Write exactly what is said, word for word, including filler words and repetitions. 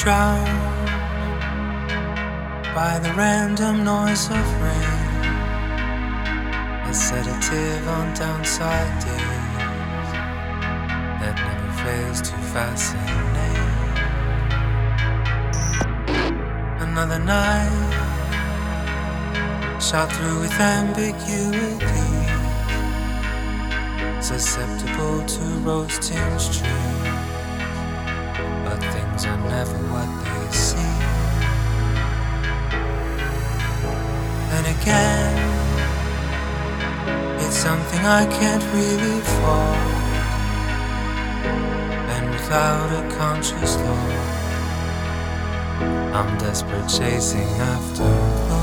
drowned by the random noise of rain, a sedative on downside days that never fails to fascinate. Another night shot through with ambiguity, susceptible to rose-tinged trees, but things are never what they seem. And again, it's something I can't really fault, and without a conscious thought, I'm desperate chasing after love.